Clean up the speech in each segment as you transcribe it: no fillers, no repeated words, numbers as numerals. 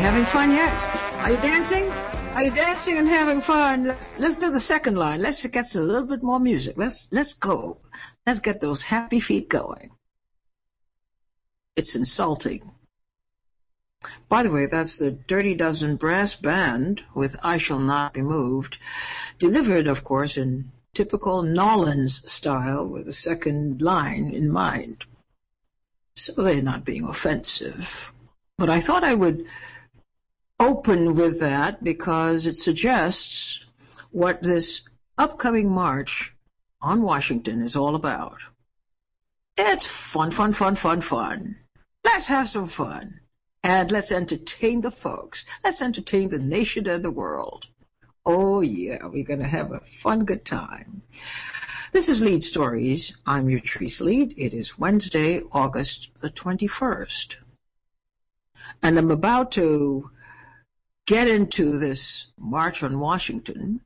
having fun yet? Are you dancing? Are you dancing and having fun? Let's do the second line. Let's get a little bit more music. Let's go. Let's get those happy feet going. It's insulting. By the way, that's the Dirty Dozen Brass Band with I Shall Not Be Moved, delivered, of course, in typical Nolans style with the second line in mind. So they're not being offensive. But I thought I would open with that because it suggests what this upcoming march on Washington is all about. It's fun, fun, fun, fun, fun. Let's have some fun. And let's entertain the folks. Let's entertain the nation and the world. Oh, yeah, we're going to have a fun, good time. This is Lead Stories. I'm your Trace Lead. It is Wednesday, August the 21st. And I'm about to get into this March on Washington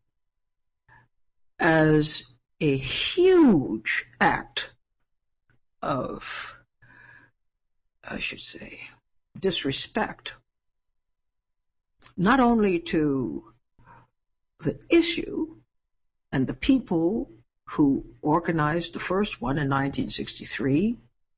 as a huge act of, I should say, disrespect, not only to the issue and the people who organized the first one in 1963,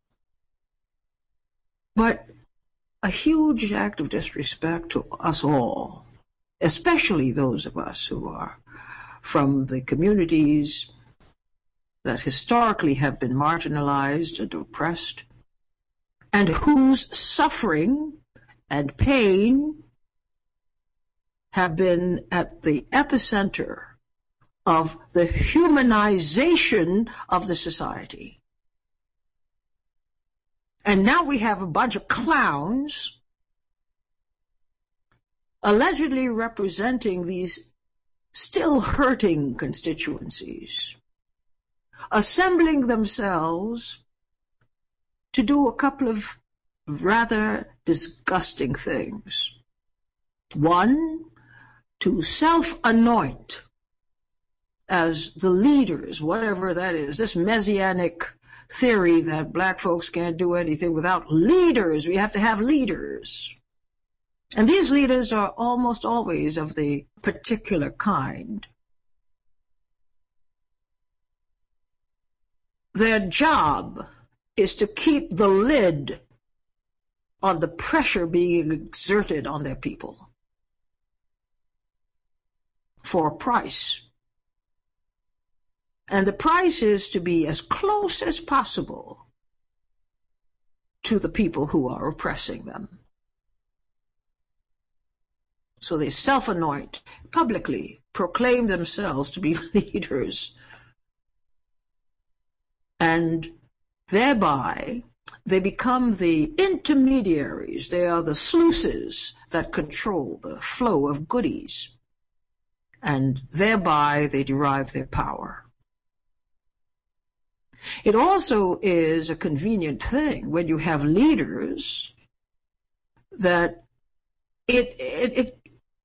but a huge act of disrespect to us all, especially those of us who are from the communities that historically have been marginalized and oppressed, and whose suffering and pain have been at the epicenter of the humanization of the society. And now we have a bunch of clowns allegedly representing these still hurting constituencies, assembling themselves to do a couple of rather disgusting things. One, to self-anoint as the leaders, whatever that is, this messianic theory that black folks can't do anything without leaders. We have to have leaders. And these leaders are almost always of the particular kind. Their job is to keep the lid on the pressure being exerted on their people for a price. And the price is to be as close as possible to the people who are oppressing them. So they self-anoint, publicly proclaim themselves to be leaders, and thereby they become the intermediaries. They are the sluices that control the flow of goodies, and thereby they derive their power. It also is a convenient thing when you have leaders that it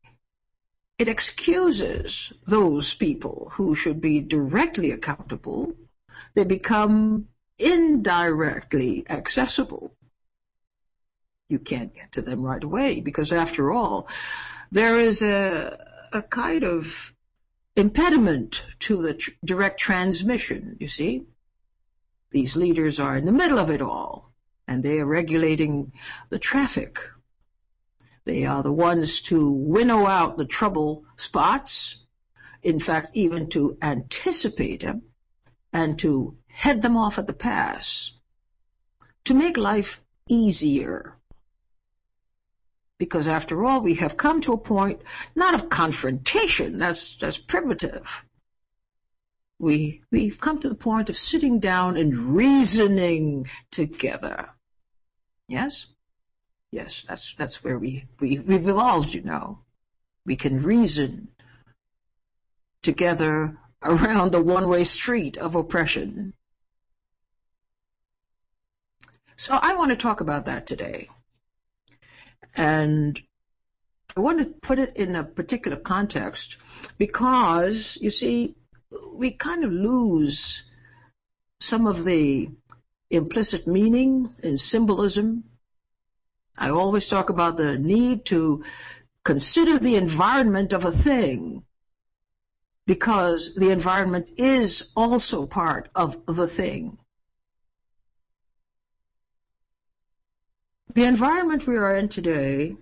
excuses those people who should be directly accountable. They become indirectly accessible. You can't get to them right away because, after all, there is a kind of impediment to the direct transmission, you see. These leaders are in the middle of it all, and they are regulating the traffic. They are the ones to winnow out the trouble spots, in fact, even to anticipate them and to head them off at the pass, to make life easier. Because, after all, we have come to a point not of confrontation, that's primitive. We've come to the point of sitting down and reasoning together. Yes? Yes, that's where we've evolved, you know. We can reason together around the one-way street of oppression. So I want to talk about that today. And I want to put it in a particular context because, you see, we kind of lose some of the implicit meaning and symbolism I always talk about the need to consider the environment of a thing, because the environment is also part of the thing. The environment we are in today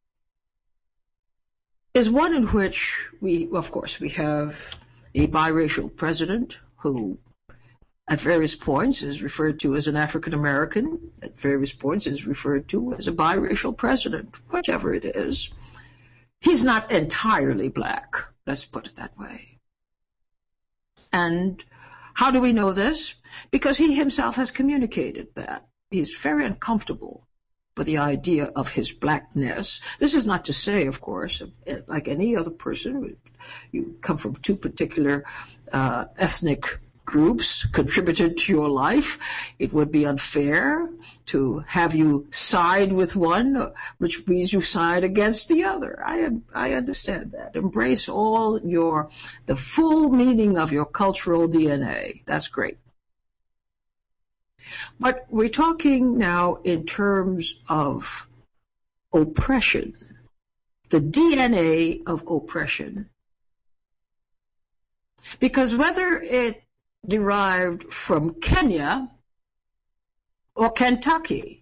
is one in which of course, we have a biracial president who at various points is referred to as an African American, at various points is referred to as a biracial president, whichever it is. He's not entirely black, let's put it that way. And how do we know this? Because he himself has communicated that. He's very uncomfortable with the idea of his blackness. This is not to say, of course, like any other person, you come from two particular ethnic groups contributed to your life. It would be unfair to have you side with one, which means you side against the other. I understand that. Embrace the full meaning of your cultural DNA. That's great. But we're talking now in terms of oppression, the DNA of oppression. Because whether it derived from Kenya or Kentucky,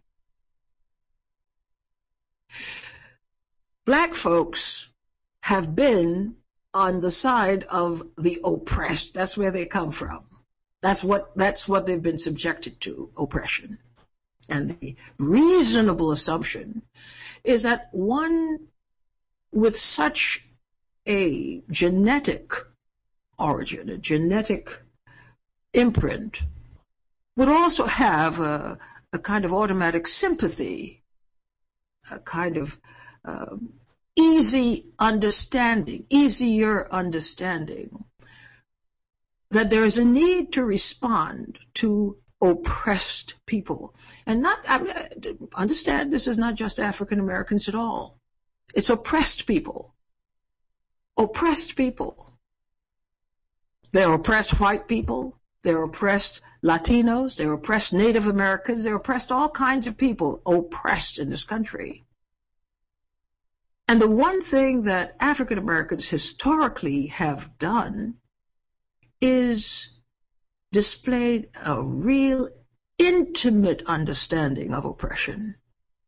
black folks have been on the side of the oppressed. That's where they come from. That's what they've been subjected to, oppression. And the reasonable assumption is that one with such a genetic origin, a genetic imprint, would also have a kind of automatic sympathy, a kind of easier understanding, that there is a need to respond to oppressed people. And understand, this is not just African Americans at all. It's oppressed people. Oppressed people. They're oppressed white people. They're oppressed Latinos. They're oppressed Native Americans. They're oppressed all kinds of people oppressed in this country. And the one thing that African Americans historically have done is displayed a real intimate understanding of oppression.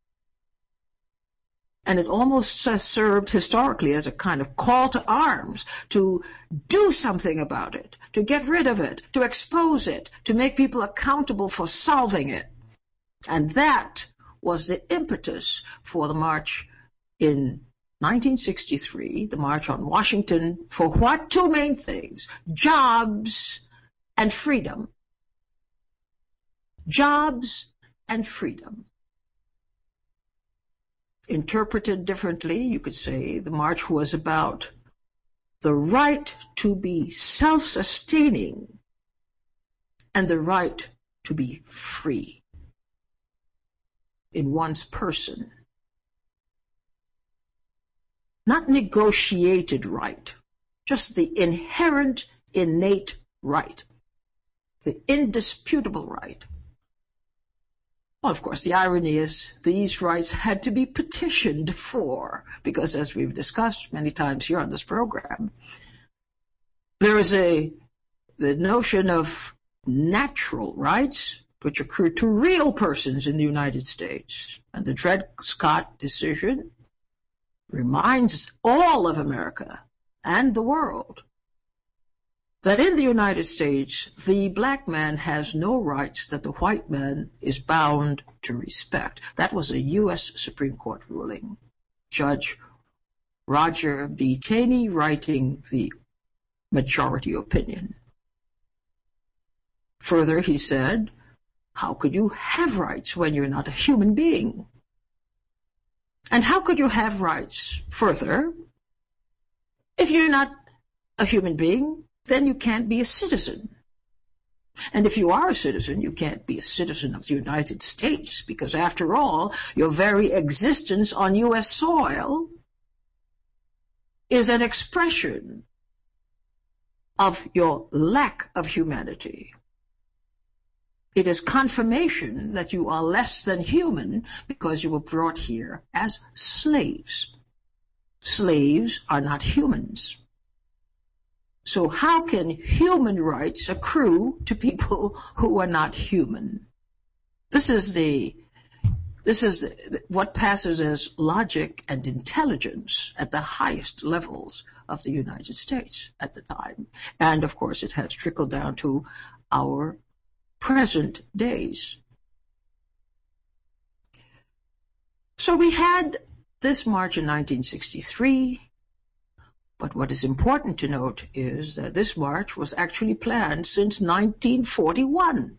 And it almost served historically as a kind of call to arms to do something about it, to get rid of it, to expose it, to make people accountable for solving it. And that was the impetus for the march in 1963, the March on Washington, for what? Two main things: jobs and freedom. Jobs and freedom. Interpreted differently, you could say the march was about the right to be self-sustaining and the right to be free in one's person. Not negotiated right, just the inherent, innate right, the indisputable right. Well, of course, the irony is these rights had to be petitioned for, because as we've discussed many times here on this program, there is the notion of natural rights which accrue to real persons in the United States. And the Dred Scott decision reminds all of America and the world that in the United States, the black man has no rights that the white man is bound to respect. That was a U.S. Supreme Court ruling. Judge Roger B. Taney writing the majority opinion. Further, he said, how could you have rights when you're not a human being? And how could you have rights, further, if you're not a human being? Then you can't be a citizen. And if you are a citizen, you can't be a citizen of the United States, because after all, your very existence on U.S. soil is an expression of your lack of humanity. It is confirmation that you are less than human because you were brought here as slaves. Slaves are not humans. So how can human rights accrue to people who are not human? This is what passes as logic and intelligence at the highest levels of the United States at the time. And of course it has trickled down to our present days. So we had this march in 1963, but what is important to note is that this march was actually planned since 1941.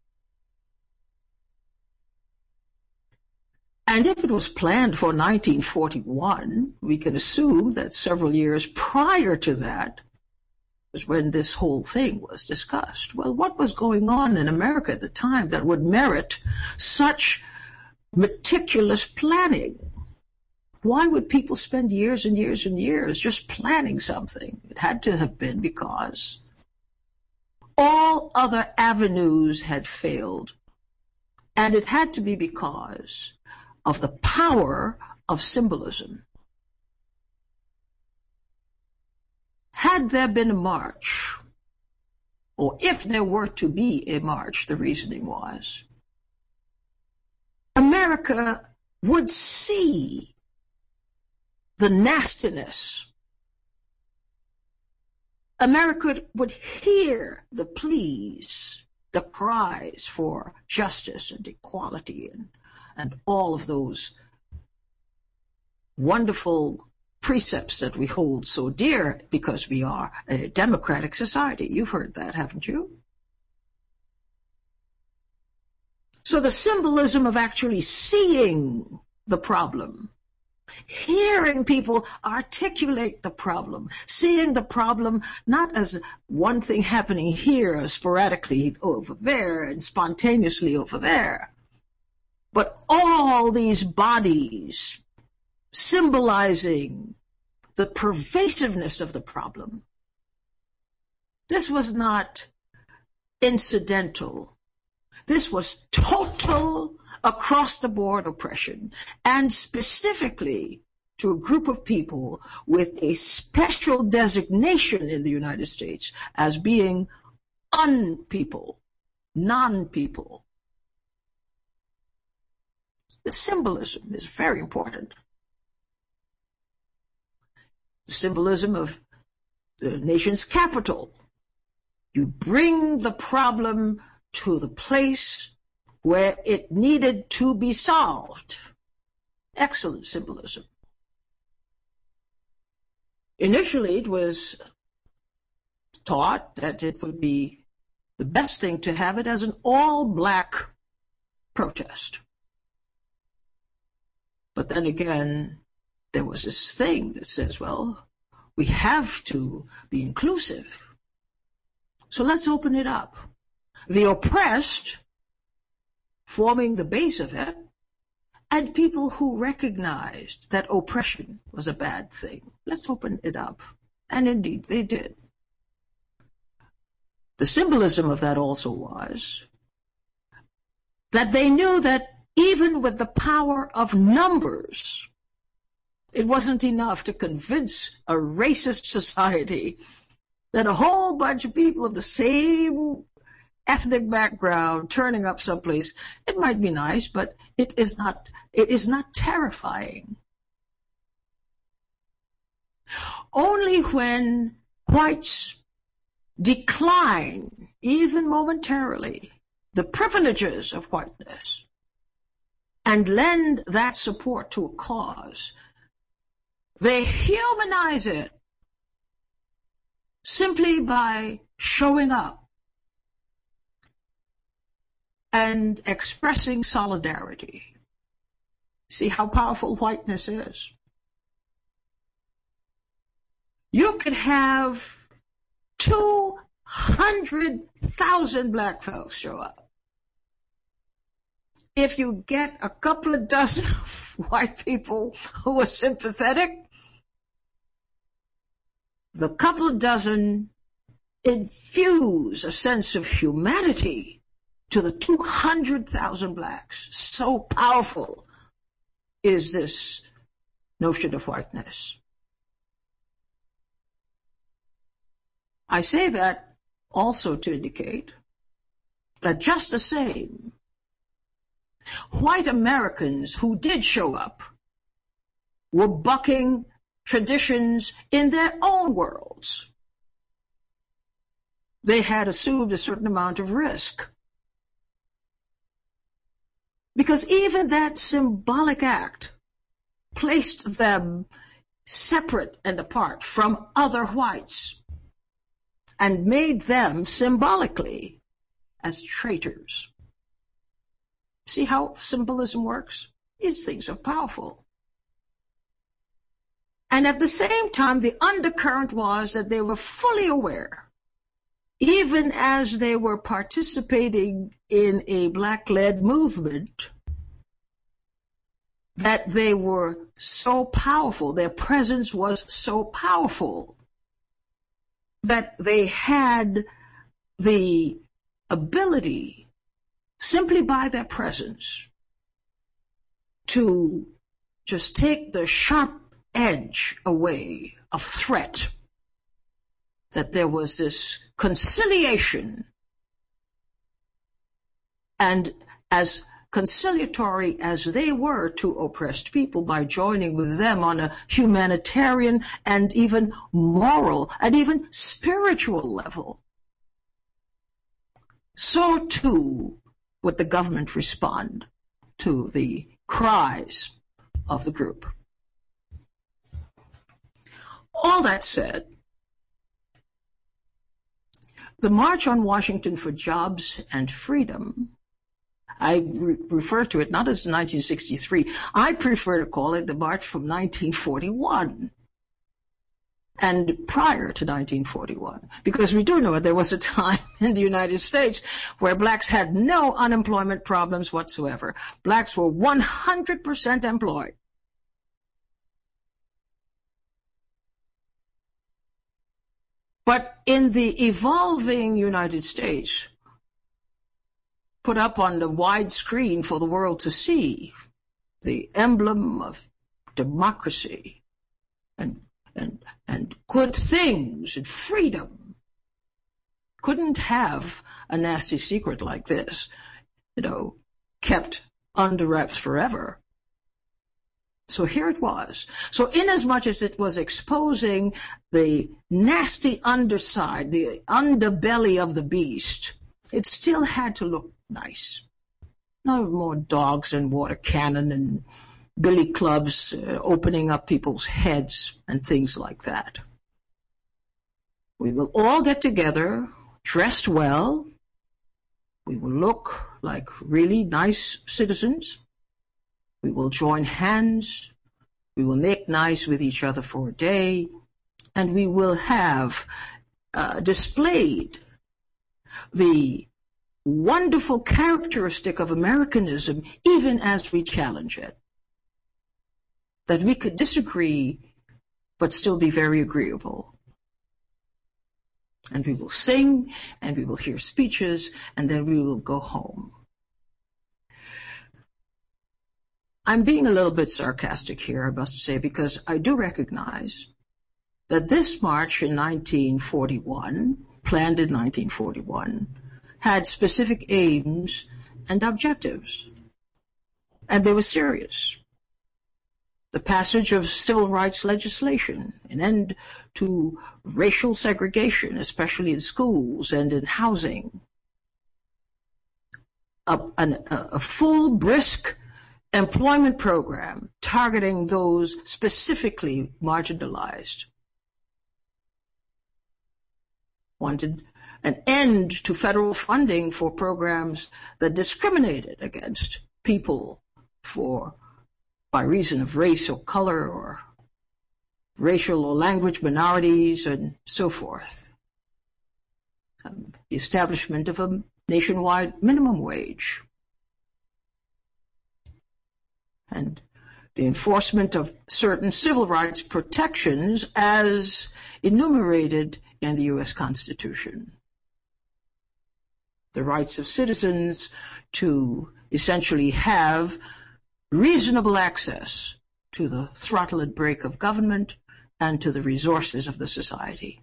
And if it was planned for 1941, we can assume that several years prior to that was when this whole thing was discussed. Well, what was going on in America at the time that would merit such meticulous planning? Why would people spend years and years and years just planning something? It had to have been because all other avenues had failed. And it had to be because of the power of symbolism. Had there been a march, or if there were to be a march, the reasoning was, America would see the nastiness. America would hear the pleas, the cries for justice and equality and all of those wonderful precepts that we hold so dear because we are a democratic society. You've heard that, haven't you? So the symbolism of actually seeing the problem, hearing people articulate the problem, seeing the problem not as one thing happening here sporadically over there and spontaneously over there, but all these bodies symbolizing the pervasiveness of the problem. This was not incidental. This was total, across-the-board oppression, and specifically to a group of people with a special designation in the United States as being unpeople, non-people. The symbolism is very important. The symbolism of the nation's capital. You bring the problem to the place where it needed to be solved. Excellent symbolism. Initially, it was thought that it would be the best thing to have it as an all-black protest. But then again, there was this thing that says, well, we have to be inclusive. So let's open it up. The oppressed forming the base of it, and people who recognized that oppression was a bad thing. Let's open it up. And indeed, they did. The symbolism of that also was that they knew that even with the power of numbers, it wasn't enough to convince a racist society that a whole bunch of people of the same ethnic background turning up someplace, it might be nice, but it is not terrifying. Only when whites decline, even momentarily, the privileges of whiteness and lend that support to a cause, they humanize it simply by showing up and expressing solidarity. See how powerful whiteness is. You could have 200,000 black folks show up. If you get a couple of dozen white people who are sympathetic, the couple of dozen infuse a sense of humanity to the 200,000 blacks. So powerful is this notion of whiteness. I say that also to indicate that just the same, white Americans who did show up were bucking traditions in their own worlds. They had assumed a certain amount of risk. Because even that symbolic act placed them separate and apart from other whites and made them symbolically as traitors. See how symbolism works? These things are powerful. And at the same time, the undercurrent was that they were fully aware, even as they were participating in a black-led movement, that they were so powerful, their presence was so powerful, that they had the ability, simply by their presence, to just take the sharp edge away of threat, that there was this conciliation, and as conciliatory as they were to oppressed people by joining with them on a humanitarian and even moral and even spiritual level, so too would the government respond to the cries of the group. All that said, the March on Washington for Jobs and Freedom, I refer to it not as 1963, I prefer to call it the March from 1941 and prior to 1941, because we do know there was a time in the United States where blacks had no unemployment problems whatsoever. Blacks were 100% employed. But in the evolving United States, put up on the wide screen for the world to see, the emblem of democracy and good things and freedom, couldn't have a nasty secret like this, kept under wraps forever. So here it was. So inasmuch as it was exposing the nasty underside, the underbelly of the beast, it still had to look nice. No more dogs and water cannon and billy clubs opening up people's heads and things like that. We will all get together, dressed well. We will look like really nice citizens. We will join hands. We will make nice with each other for a day. And we will have displayed the wonderful characteristic of Americanism, even as we challenge it. That we could disagree, but still be very agreeable. And we will sing, and we will hear speeches, and then we will go home. I'm being a little bit sarcastic here, I must say, because I do recognize that this march in 1941, planned in 1941, had specific aims and objectives. And they were serious. The passage of civil rights legislation, an end to racial segregation, especially in schools and in housing, a full, brisk employment program targeting those specifically marginalized. Wanted an end to federal funding for programs that discriminated against people by reason of race or color or racial or language minorities and so forth. The establishment of a nationwide minimum wage. And the enforcement of certain civil rights protections as enumerated in the U.S. Constitution. the rights of citizens to essentially have reasonable access to the throttle and brake of government and to the resources of the society.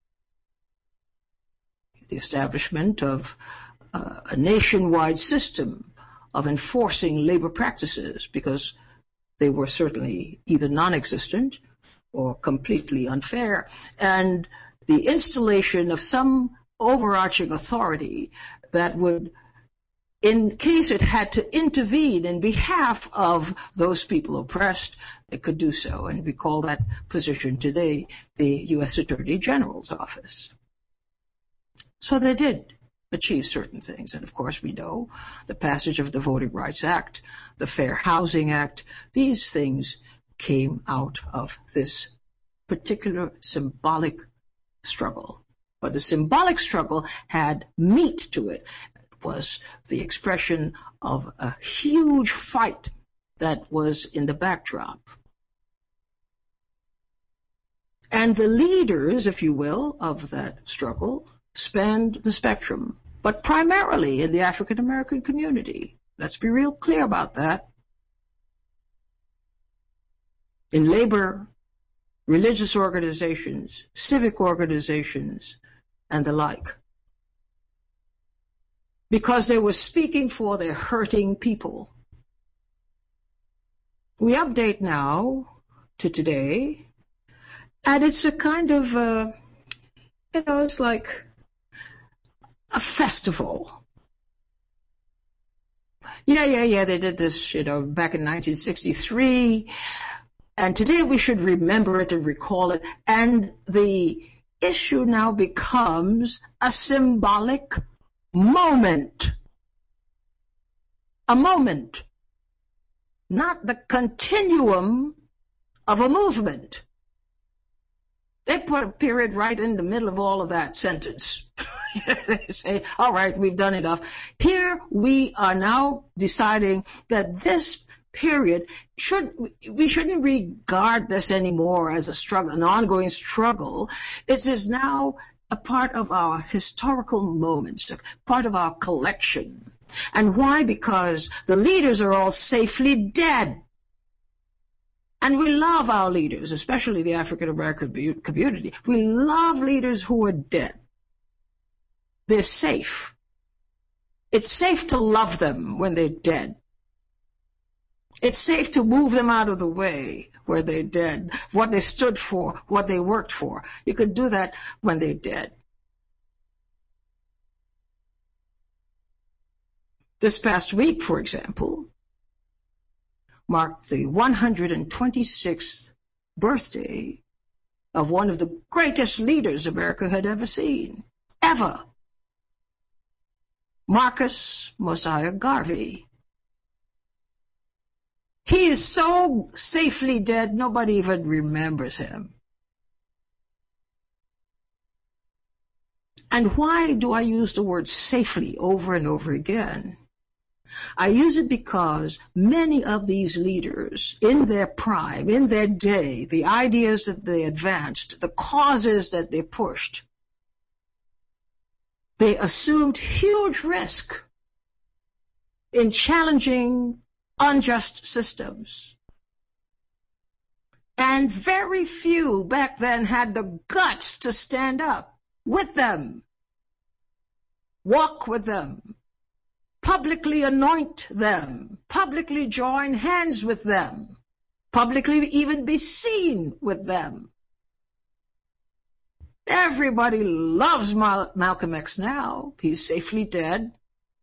The establishment of a nationwide system of enforcing labor practices, because they were certainly either non-existent or completely unfair, and the installation of some overarching authority that would, in case it had to intervene in behalf of those people oppressed, it could do so. And we call that position today the U.S. Attorney General's office. So they did achieve certain things. And of course we know the passage of the Voting Rights Act, the Fair Housing Act, these things came out of this particular symbolic struggle. But the symbolic struggle had meat to it. It was the expression of a huge fight that was in the backdrop. And the leaders, if you will, of that struggle spanned the spectrum, but primarily in the African American community. Let's be real clear about that. In labor, religious organizations, civic organizations, and the like. Because they were speaking for their hurting people. We update now to today, and it's a kind of, it's like a festival. Yeah, they did this, back in 1963, and today we should remember it and recall it, and the issue now becomes a symbolic moment. A moment. Not the continuum of a movement. They put a period right in the middle of all of that sentence. They say, all right, we've done enough. Here we are now deciding that this period we shouldn't regard this anymore as a struggle, an ongoing struggle. It is now a part of our historical moments, a part of our collection. And why? Because the leaders are all safely dead. And we love our leaders, especially the African American community. We love leaders who are dead. They're safe. It's safe to love them when they're dead. It's safe to move them out of the way where they're dead, what they stood for, what they worked for. You can do that when they're dead. This past week, for example, marked the 126th birthday of one of the greatest leaders America had ever seen, ever. Marcus Mosiah Garvey. He is so safely dead, nobody even remembers him. And why do I use the word safely over and over again? I use it because many of these leaders, in their prime, in their day, the ideas that they advanced, the causes that they pushed, they assumed huge risk in challenging unjust systems. And very few back then had the guts to stand up with them, walk with them, publicly anoint them, publicly join hands with them, publicly even be seen with them. Everybody loves Malcolm X now. He's safely dead.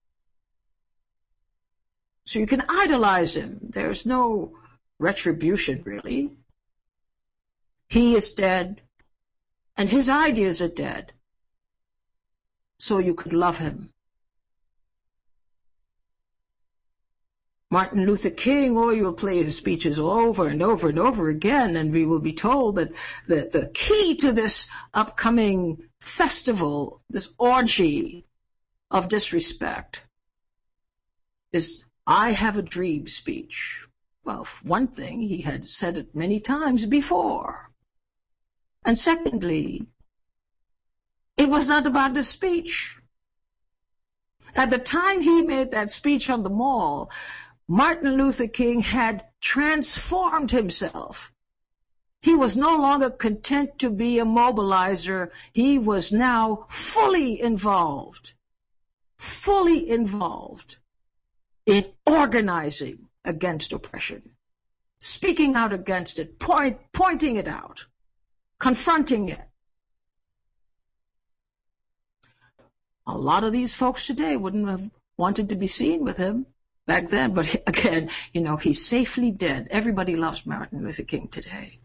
So you can idolize him. There's no retribution, really. He is dead, and his ideas are dead. So you could love him. Martin Luther King, you will play his speeches over and over and over again, and we will be told that the key to this upcoming festival, this orgy of disrespect, is I have a dream speech. Well, one thing, he had said it many times before. And secondly, it was not about the speech. At the time he made that speech on the Mall, Martin Luther King had transformed himself. He was no longer content to be a mobilizer. He was now fully involved in organizing against oppression, speaking out against it, pointing it out, confronting it. A lot of these folks today wouldn't have wanted to be seen with him back then, but again, he's safely dead. Everybody loves Martin Luther King today.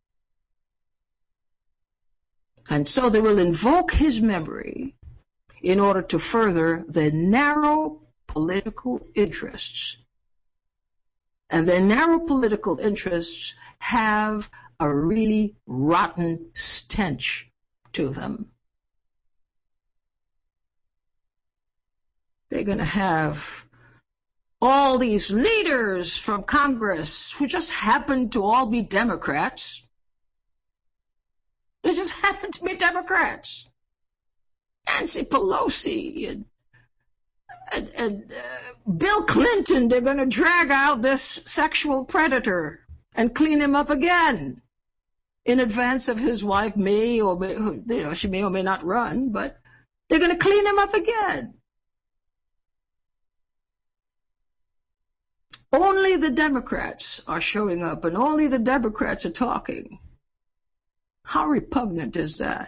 And so they will invoke his memory in order to further their narrow political interests. And their narrow political interests have a really rotten stench to them. They're going to have all these leaders from Congress who just happen to all be Democrats. They just happen to be Democrats. Nancy Pelosi and Bill Clinton, they're going to drag out this sexual predator and clean him up again in advance of his wife she may or may not run, but they're going to clean him up again. Only the Democrats are showing up and only the Democrats are talking. How repugnant is that?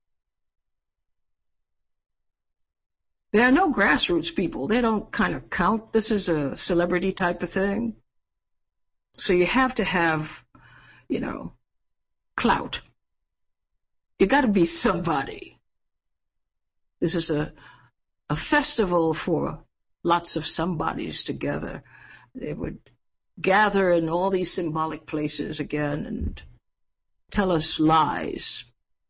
There are no grassroots people. They don't kind of count. This is a celebrity type of thing. So you have to have, clout. You got to be somebody. This is a festival for lots of somebodies together. They would gather in all these symbolic places again and tell us lies.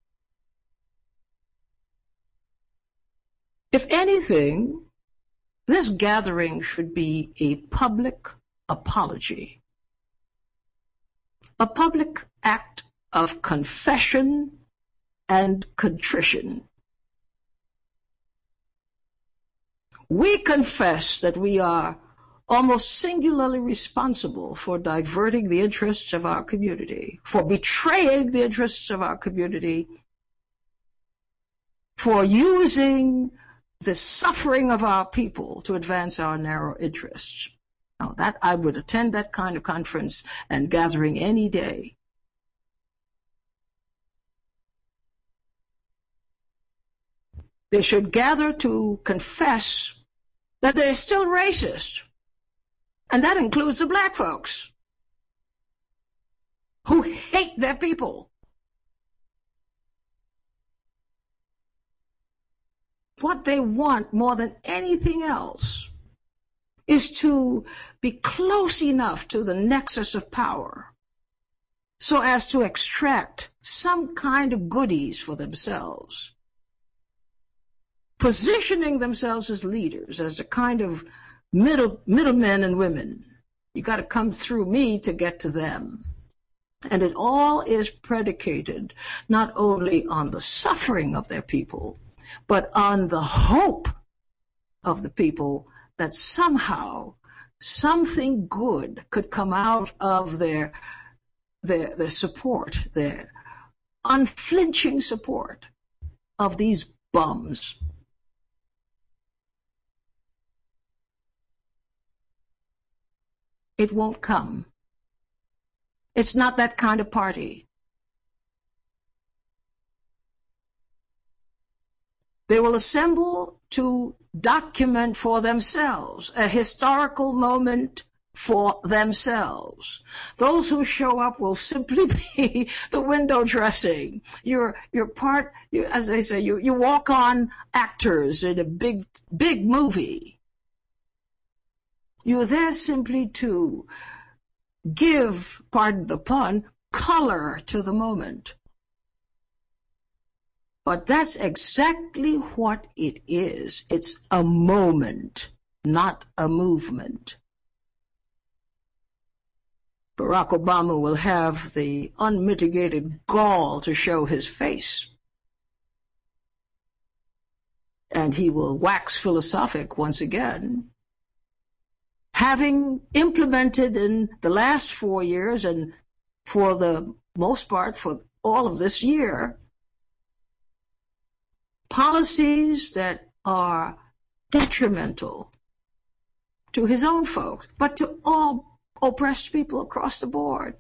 If anything, this gathering should be a public apology, a public act of confession and contrition. We confess that we are almost singularly responsible for diverting the interests of our community, for betraying the interests of our community, for using the suffering of our people to advance our narrow interests. Now, that I would attend that kind of conference and gathering any day. They should gather to confess that they're still racist. And that includes the black folks who hate their people. What they want more than anything else is to be close enough to the nexus of power so as to extract some kind of goodies for themselves, positioning themselves as leaders, as the kind of middlemen and women. You got to come through me to get to them. And it all is predicated not only on the suffering of their people, but on the hope of the people that somehow something good could come out of their support, their unflinching support of these bums. It won't come. It's not that kind of party. They will assemble to document for themselves a historical moment for themselves. Those who show up will simply be the window dressing. You're part, as they say, you walk on actors in a big movie. You're there simply to give, pardon the pun, color to the moment. But that's exactly what it is. It's a moment, not a movement. Barack Obama will have the unmitigated gall to show his face and he will wax philosophic once again, having implemented in the last 4 years and for the most part for all of this year, policies that are detrimental to his own folks, but to all oppressed people across the board.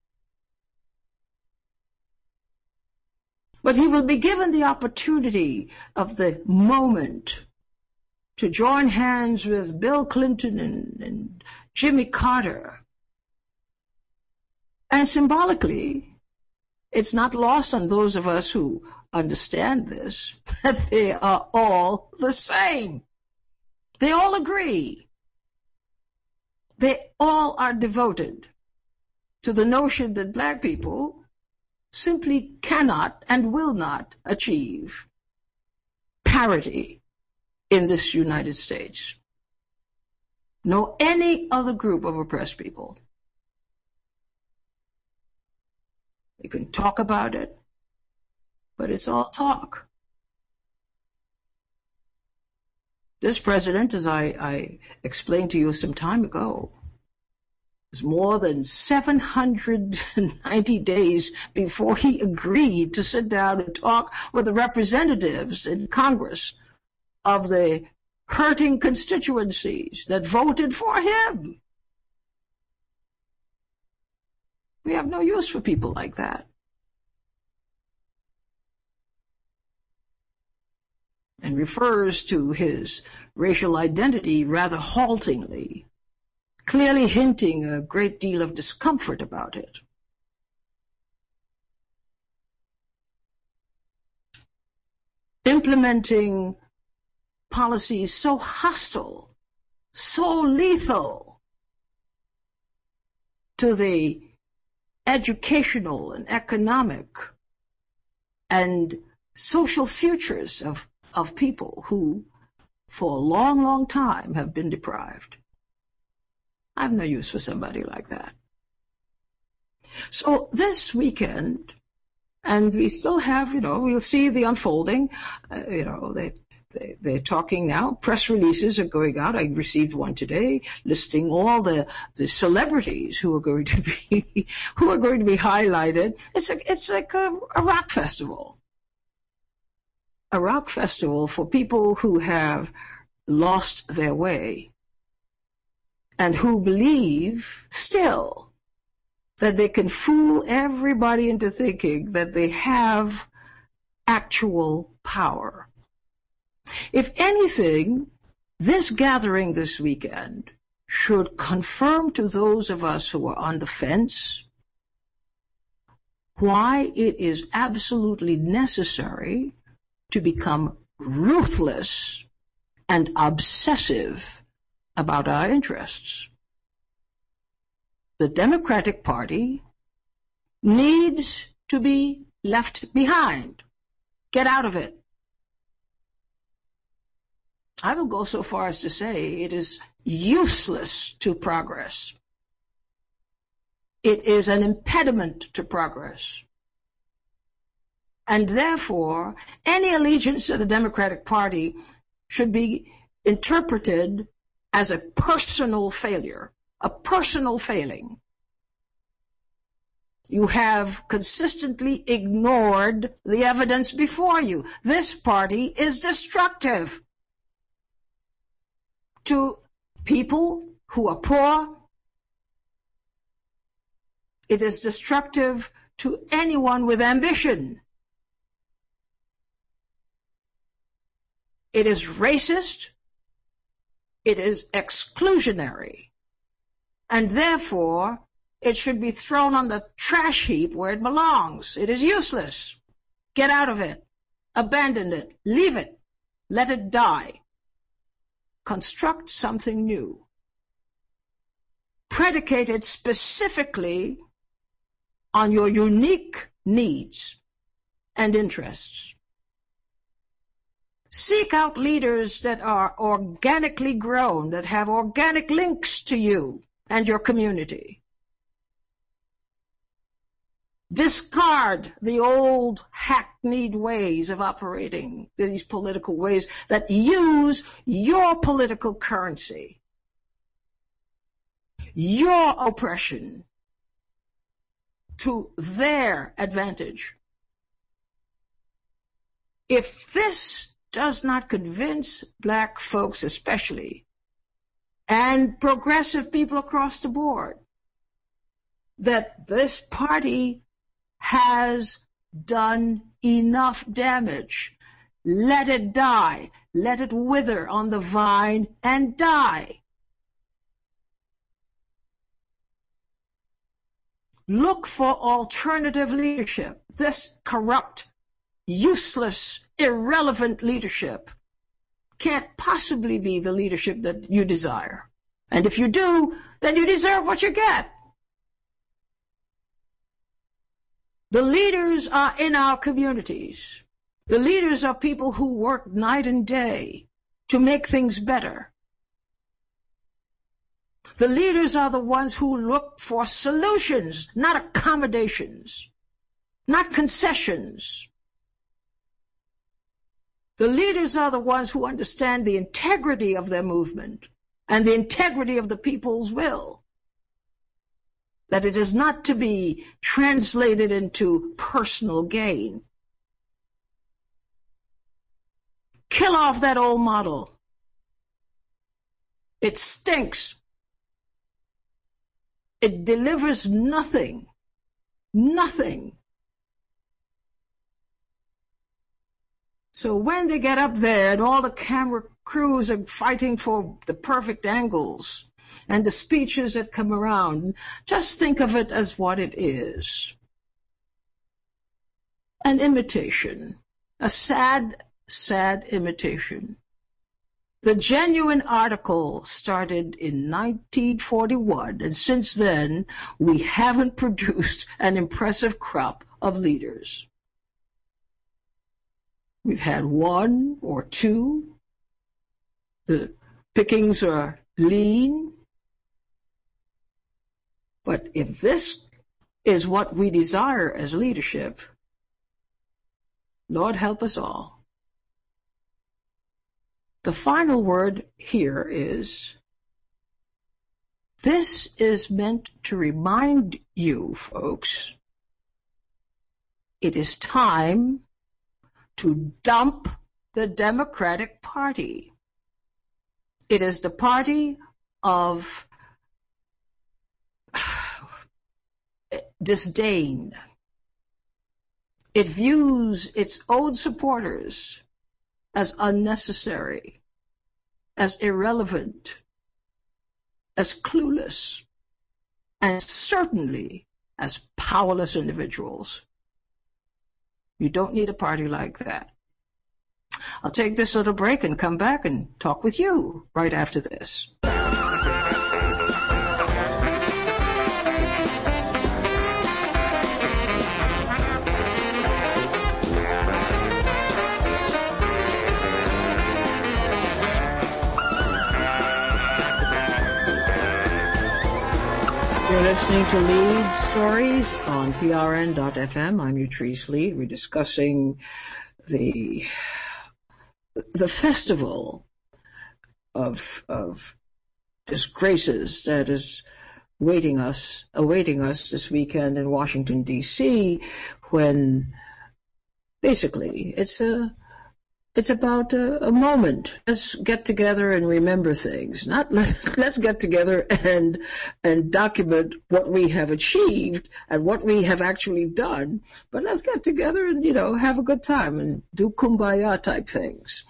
But he will be given the opportunity of the moment to join hands with Bill Clinton and Jimmy Carter. And symbolically, it's not lost on those of us who understand this, that they are all the same. They all agree. They all are devoted to the notion that black people simply cannot and will not achieve parity in this United States, nor any other group of oppressed people. You can talk about it, but it's all talk. This president, as I explained to you some time ago, is more than 790 days before he agreed to sit down and talk with the representatives in Congress of the hurting constituencies that voted for him. We have no use for people like that. And refers to his racial identity rather haltingly, clearly hinting a great deal of discomfort about it. Implementing policies so hostile, so lethal to the educational and economic and social futures of people who, for a long, long time, have been deprived. I have no use for somebody like that. So this weekend, and we still have, we'll see the unfolding. They're talking now. Press releases are going out. I received one today listing all the celebrities who are going to be highlighted. It's like a rock festival. A rock festival for people who have lost their way and who believe still that they can fool everybody into thinking that they have actual power. If anything, this gathering this weekend should confirm to those of us who are on the fence why it is absolutely necessary to become ruthless and obsessive about our interests. The Democratic Party needs to be left behind. Get out of it. I will go so far as to say it is useless to progress. It is an impediment to progress. And therefore, any allegiance to the Democratic Party should be interpreted as a personal failure, a personal failing. You have consistently ignored the evidence before you. This party is destructive to people who are poor. It is destructive to anyone with ambition. It is racist. It is exclusionary. And therefore, it should be thrown on the trash heap where it belongs. It is useless. Get out of it. Abandon it. Leave it. Let it die. Construct something new. Predicated specifically on your unique needs and interests. Seek out leaders that are organically grown, that have organic links to you and your community. Discard the old hackneyed ways of operating, these political ways that use your political currency, your oppression, to their advantage. If this does not convince black folks especially, and progressive people across the board, that this party has done enough damage, let it die. Let it wither on the vine and die. Look for alternative leadership. This corrupt, useless, irrelevant leadership can't possibly be the leadership that you desire. And if you do, then you deserve what you get. The leaders are in our communities. The leaders are people who work night and day to make things better. The leaders are the ones who look for solutions, not accommodations, not concessions. The leaders are the ones who understand the integrity of their movement and the integrity of the people's will, that it is not to be translated into personal gain. Kill off that old model. It stinks. It delivers nothing. Nothing. So when they get up there and all the camera crews are fighting for the perfect angles and the speeches that come around, just think of it as what it is. An imitation. A sad, sad imitation. The genuine article started in 1941, and since then, we haven't produced an impressive crop of leaders. We've had one or two. The pickings are lean. But if this is what we desire as leadership, Lord help us all. The final word here is, this is meant to remind you, folks, it is time to dump the Democratic Party. It is the party of disdain. It views its own supporters as unnecessary, as irrelevant, as clueless, and certainly as powerless individuals. You don't need a party like that. I'll take this little break and come back and talk with you right after this. You're listening to Lead Stories on PRN.FM. I'm Utrice Lead. We're discussing the festival of disgraces that is awaiting us this weekend in Washington, D.C., when basically it's about a moment. Let's get together and remember things. Not let's get together and document what we have achieved and what we have actually done. But let's get together and, have a good time and do kumbaya type things.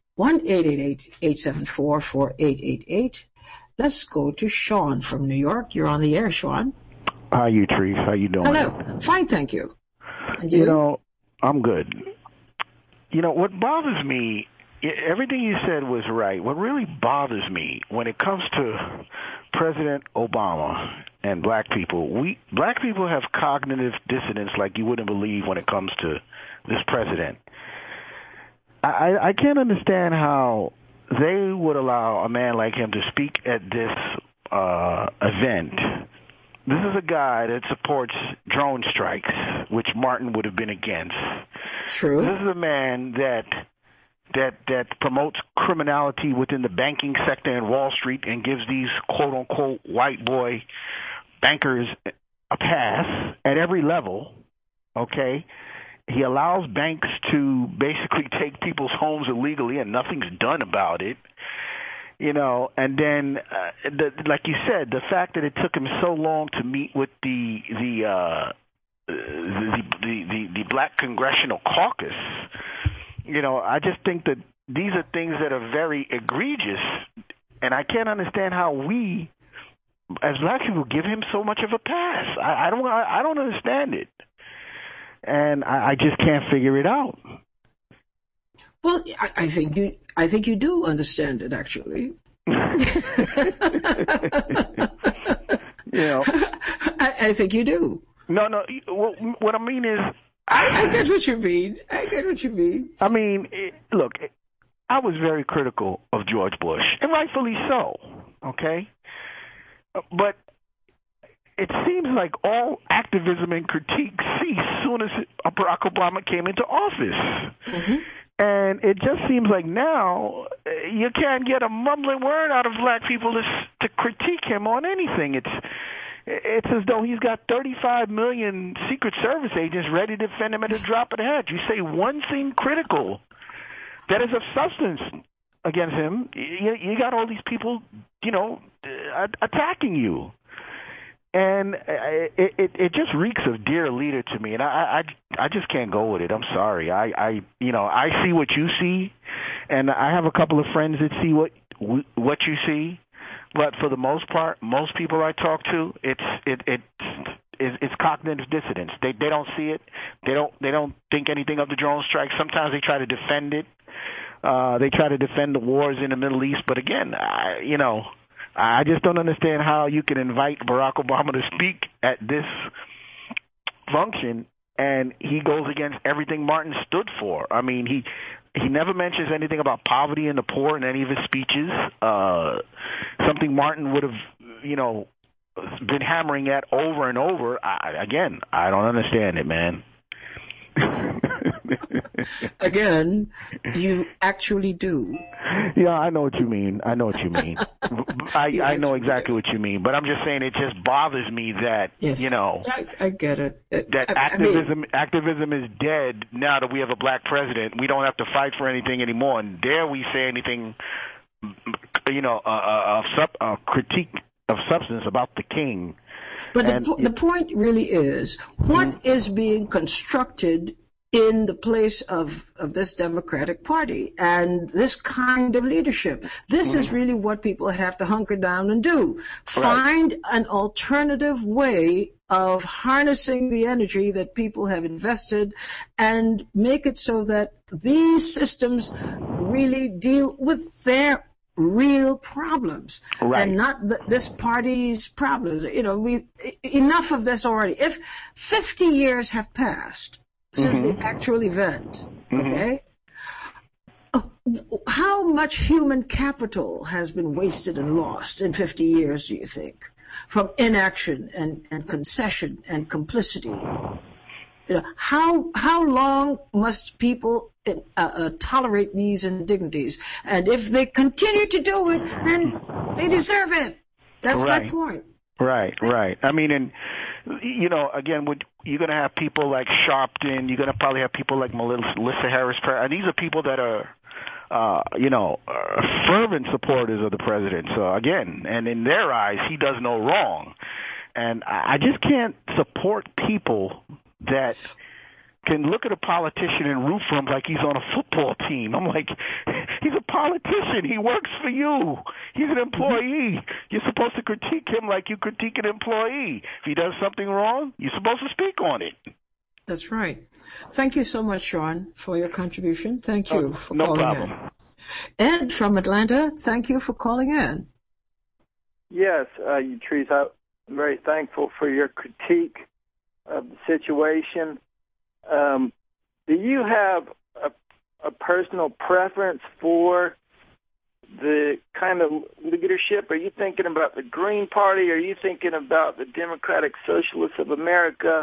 1-888-874-4888. Let's go to Sean from New York. You're on the air, Sean. Hi, Utrice. How you doing? Hello. Fine, thank you. And you? I'm good. What bothers me, everything you said was right. What really bothers me when it comes to President Obama and black people have cognitive dissonance like you wouldn't believe when it comes to this president. I can't understand how they would allow a man like him to speak at this event. This is a guy that supports drone strikes, which Martin would have been against. True. This is a man that promotes criminality within the banking sector in Wall Street and gives these quote-unquote white boy bankers a pass at every level, okay? He allows banks to basically take people's homes illegally and nothing's done about it. You know, and then, like you said, the fact that it took him so long to meet with the Black Congressional Caucus, you know, I just think that these are things that are very egregious, and I can't understand how we, as black people, give him so much of a pass. I don't understand it, and I just can't figure it out. Well, I think you do understand it, actually. You know, I think you do. No. What I mean is, I get what you mean. I mean, look, I was very critical of George Bush, and rightfully so. Okay, but it seems like all activism and critique ceased as soon as Barack Obama came into office. Mm-hmm. And it just seems like now you can't get a mumbling word out of black people to critique him on anything. It's as though he's got 35 million Secret Service agents ready to defend him at a drop of the hat. You say one thing critical that is of substance against him, you got all these people, you know, attacking you. And it just reeks of dear leader to me, and I just can't go with it. I'm sorry. I see what you see, and I have a couple of friends that see what you see, but for the most part, most people I talk to, it's cognitive dissonance. They don't see it. They don't think anything of the drone strike. Sometimes they try to defend it. They try to defend the wars in the Middle East, but again, I just don't understand how you can invite Barack Obama to speak at this function and he goes against everything Martin stood for. I mean, he never mentions anything about poverty and the poor in any of his speeches, something Martin would have, you know, been hammering at over and over. I don't understand it, man. Again, you actually do. Yeah, I know what you mean. I know exactly what you mean. But I'm just saying it just bothers me that, yes, you know. I get it. That activism is dead now that we have a black president. We don't have to fight for anything anymore. And dare we say anything, you know, critique of substance about the king. But the point really is, what is being constructed in the place of this Democratic Party and this kind of leadership? This is really what people have to hunker down and do. Find an alternative way of harnessing the energy that people have invested and make it so that these systems really deal with their real problems and not this party's problems. You know, enough of this already. If 50 years have passed since the actual event, okay, how much human capital has been wasted and lost in 50 years, do you think, from inaction and concession and complicity? You know, how long must people tolerate these indignities? And if they continue to do it, then they deserve it. That's my point. Right. I mean, and, you know, again, you're going to have people like Sharpton. You're going to probably have people like Melissa Harris. And these are people that are, fervent supporters of the president. So, again, and in their eyes, he does no wrong. And I just can't support people that can look at a politician and root for him like he's on a football team. I'm like, he's a politician. He works for you. He's an employee. You're supposed to critique him like you critique an employee. If he does something wrong, you're supposed to speak on it. That's right. Thank you so much, Sean, for your contribution. Thank you for calling in. Ed from Atlanta, thank you for calling in. Yes, Trees, I'm very thankful for your critique of the situation. Do you have a personal preference for the kind of leadership? Are you thinking about the Green Party? Are you thinking about the Democratic Socialists of America?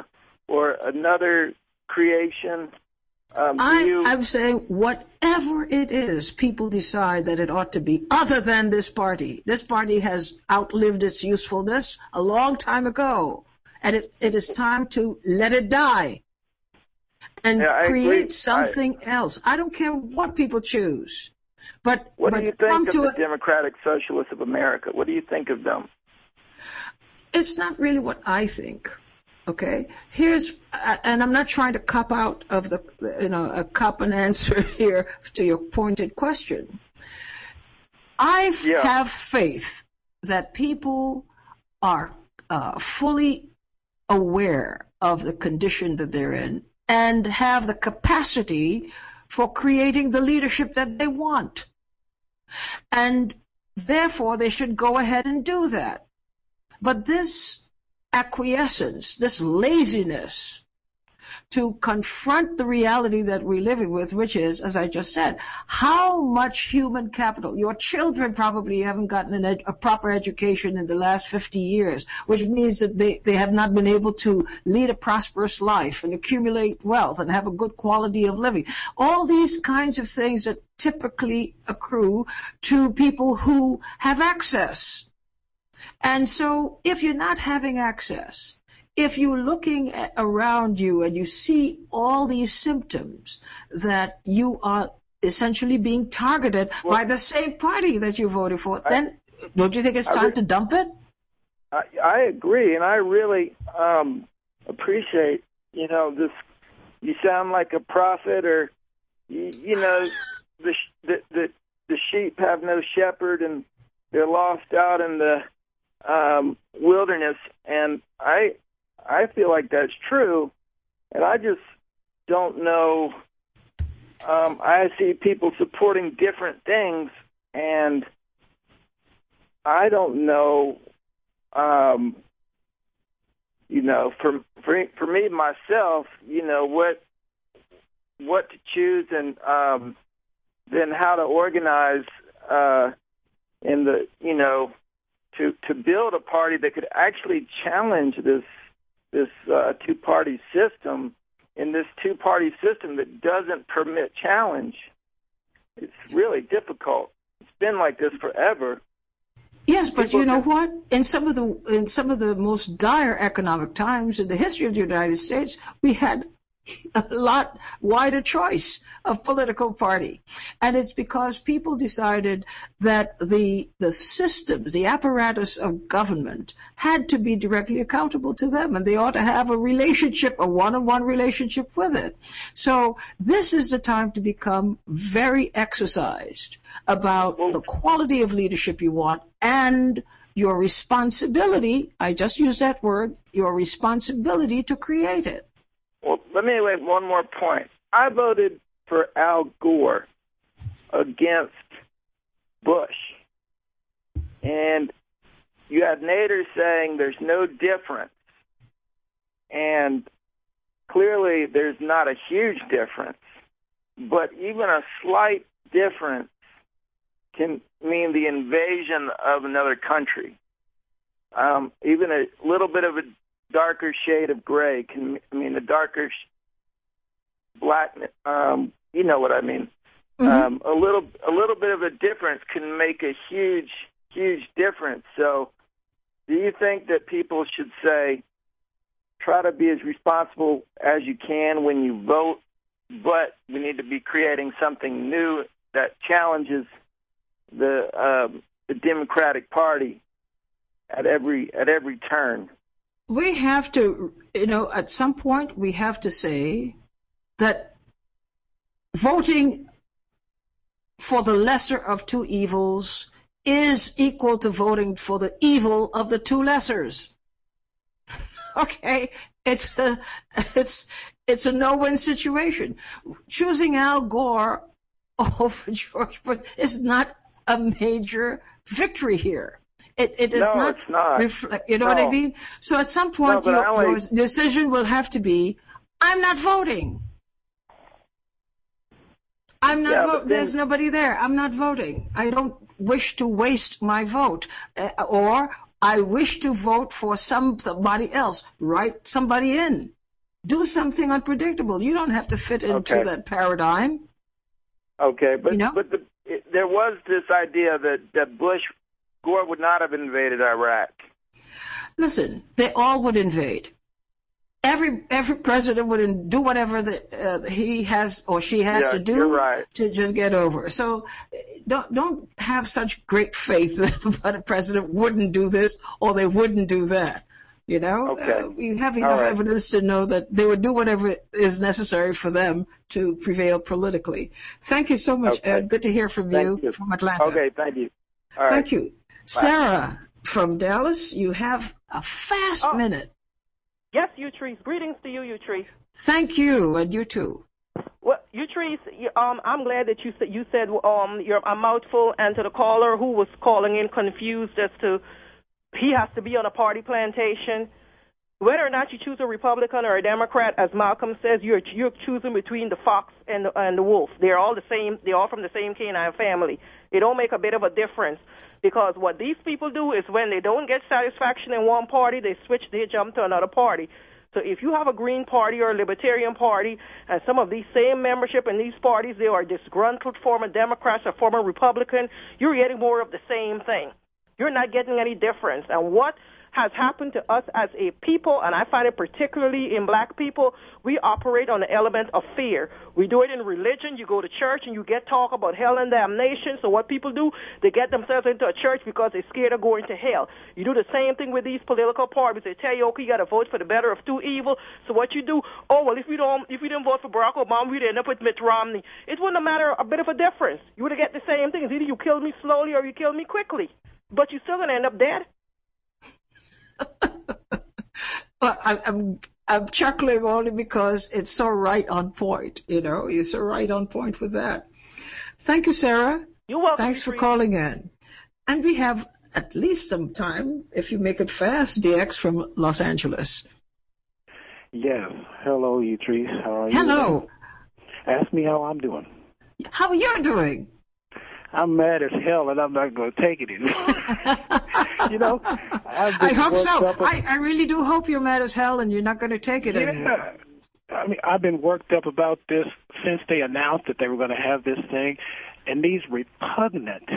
or another creation? I'm saying whatever it is, people decide that it ought to be other than this party. This party has outlived its usefulness a long time ago, and it is time to let it die and create something else. I don't care what people choose. But what do you think of the Democratic Socialists of America? What do you think of them? It's not really what I think. Okay, and I'm not trying to cop out of a cop and answer here to your pointed question. I have faith that people are fully aware of the condition that they're in and have the capacity for creating the leadership that they want. And therefore, they should go ahead and do that. But this acquiescence, this laziness to confront the reality that we're living with, which is, as I just said, how much human capital. Your children probably haven't gotten a proper education in the last 50 years, which means that they have not been able to lead a prosperous life and accumulate wealth and have a good quality of living. All these kinds of things that typically accrue to people who have access. And so if you're not having access, if you're looking around you and you see all these symptoms that you are essentially being targeted by the same party that you voted for, then don't you think it's time to dump it? I agree, and I really appreciate, this. You sound like a prophet, or, the sheep have no shepherd and they're lost out in the wilderness, and I feel like that's true, and I just don't know. I see people supporting different things, and I don't know. For me myself, what to choose, and then how to organize in the to build a party that could actually challenge this two-party system, in this two-party system that doesn't permit challenge. It's really difficult. It's been like this forever. Yes, but you know what? In some of the most dire economic times in the history of the United States, we had a lot wider choice of political party. And it's because people decided that the systems, the apparatus of government had to be directly accountable to them, and they ought to have a relationship, a one-on-one relationship with it. So this is the time to become very exercised about the quality of leadership you want and your responsibility, I just used that word, your responsibility to create it. Well, let me make one more point. I voted for Al Gore against Bush. And you had Nader saying there's no difference. And clearly there's not a huge difference. But even a slight difference can mean the invasion of another country. Even a little bit of a darker shade of gray can mean a darker black. You know what I mean. Mm-hmm. A little bit of a difference can make a huge difference. So, do you think that people should say, try to be as responsible as you can when you vote, but we need to be creating something new that challenges the Democratic Party at every turn? We have to, at some point we have to say that voting for the lesser of two evils is equal to voting for the evil of the two lessers. Okay, it's a no-win situation. Choosing Al Gore over George Bush is not a major victory here. It is not. It's not. Reflect. You know what I mean? So at some point, your decision will have to be: I'm not voting. I'm not voting. There's nobody there. I'm not voting. I don't wish to waste my vote, or I wish to vote for somebody else. Write somebody in. do something unpredictable. You don't have to fit into that paradigm. Okay, but you know? There was this idea that Gore would not have invaded Iraq. Listen, they all would invade. Every president would do whatever he has or she has to do to just get over. So don't have such great faith that a president wouldn't do this or they wouldn't do that. You know, you have enough evidence to know that they would do whatever is necessary for them to prevail politically. Thank you so much, Ed. Good to hear from you from Atlanta. Okay, thank you. All right. Thank you. Bye. Sarah from Dallas, you have a fast minute. Yes, Utrice. Greetings to you, Utrice. Thank you, and you too. Well, Utrice, I'm glad that you said you're a mouthful, and to the caller who was calling in confused as to he has to be on a party plantation. Whether or not you choose a Republican or a Democrat, as Malcolm says, you're choosing between the fox and the wolf. They're all the same. They're all from the same canine family. It don't make a bit of a difference, because what these people do is when they don't get satisfaction in one party, they jump to another party. So if you have a Green Party or a Libertarian Party, and some of these same membership in these parties, they are disgruntled former Democrats or former Republican, you're getting more of the same thing. You're not getting any difference. And what has happened to us as a people, and I find it particularly in black people, we operate on the element of fear. We do it in religion. You go to church and you get talk about hell and damnation. So what people do, they get themselves into a church because they're scared of going to hell. You do the same thing with these political parties. They tell you, okay, you got to vote for the better of two evils. So what you do, if we didn't vote for Barack Obama, we'd end up with Mitt Romney. It wouldn't matter a bit of a difference. You would have get the same thing. It's either you kill me slowly or you kill me quickly. But you're still going to end up dead. Well, I'm chuckling only because it's so right on point. You know, you're so right on point with that. Thank you, Sarah. You're welcome. Thanks for calling in. And we have at least some time, if you make it fast, DX from Los Angeles. Yes. Hello, Utrice. How are you? Hello. Ask me how I'm doing. How are you doing? I'm mad as hell, and I'm not going to take it anymore. You know, I hope so. I really do hope you're mad as hell and you're not going to take it anymore. I mean, I've been worked up about this since they announced that they were going to have this thing, and these repugnant,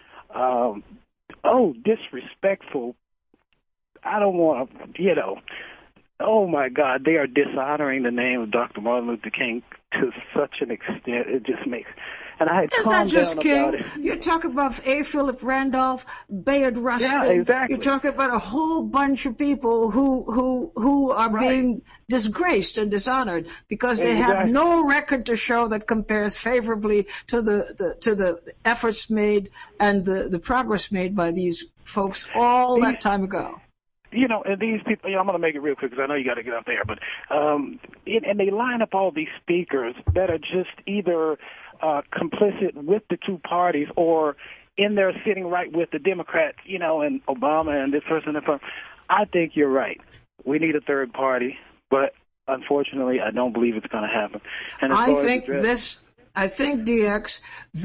disrespectful, I don't want to, oh, my God, they are dishonoring the name of Dr. Martin Luther King to such an extent. It just makes... And I had it's calmed not just down King. about it. You talk about A. Philip Randolph, Bayard Rustin. Yeah, exactly. You talk about a whole bunch of people who are being disgraced and dishonored because they have no record to show that compares favorably to the efforts made and the progress made by these folks all that time ago. And these people, I'm going to make it real quick because I know you got to get up there, but and they line up all these speakers that are just either complicit with the two parties or in there sitting right with the Democrats, and Obama and this person and that person. I think you're right. We need a third party, but unfortunately, I don't believe it's going to happen. And I think DX,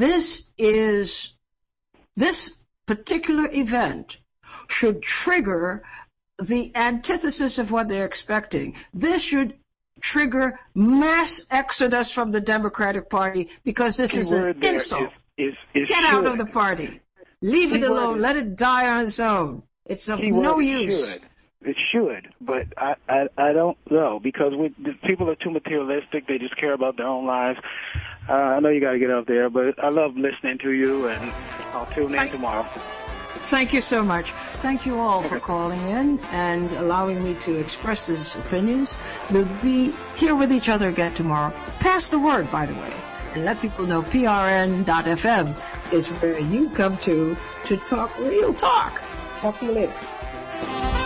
this particular event should trigger the antithesis of what they're expecting. This should trigger mass exodus from the Democratic Party because this is an insult. Get out of the party. Leave it alone. Let it die on its own. It's of no use. It should, but I don't know because people are too materialistic. They just care about their own lives. I know you got to get up there, but I love listening to you, and I'll tune in tomorrow. Thank you so much. Thank you all for calling in and allowing me to express these opinions. We'll be here with each other again tomorrow. Pass the word, by the way, and let people know PRN.FM is where you come to talk real talk. Talk to you later.